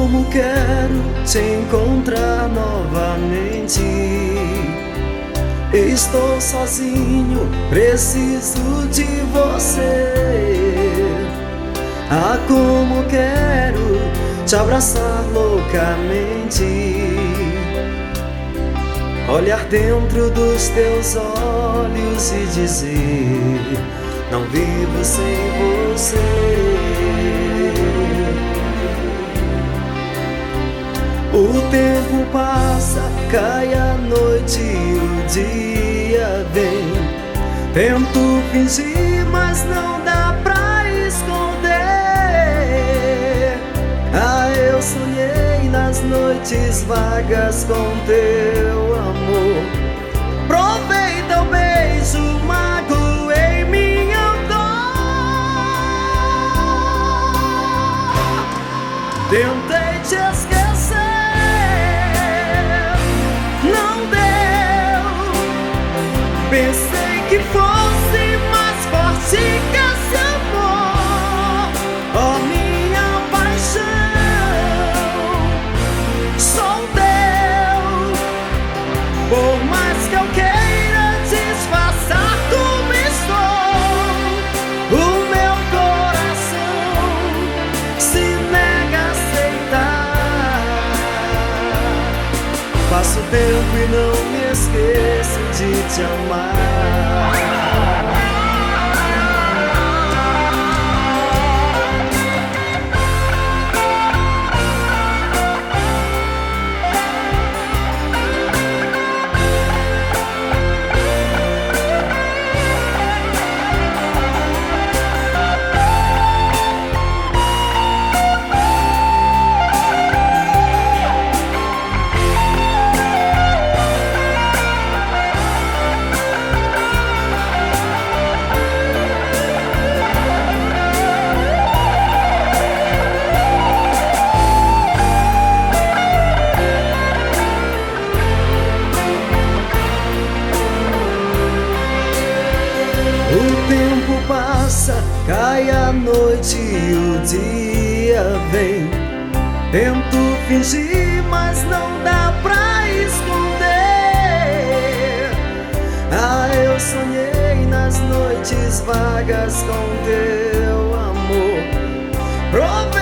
como quero te encontrar novamente. Estou sozinho, preciso de você. Ah, como quero te abraçar loucamente, olhar dentro dos teus olhos e dizer: não vivo sem você. O tempo passa, cai a noite e o dia vem. Tento fingir, mas não dá pra esconder. Ah, eu sonhei nas noites vagas com teu amor. Provei teu beijo, magoei minha dor. Tentei te esquecer, não deu. Pensei que fosse mais forte que esse amor. Oh, minha paixão, sou teu. Por mais que eu queira disfarçar como estou, o meu coração se nega a aceitar. Passo tempo e não me esqueço de te amar. O tempo passa, cai a noite e o dia vem. Tento fingir, mas não dá pra esconder. Ah, eu sonhei nas noites vagas com teu amor.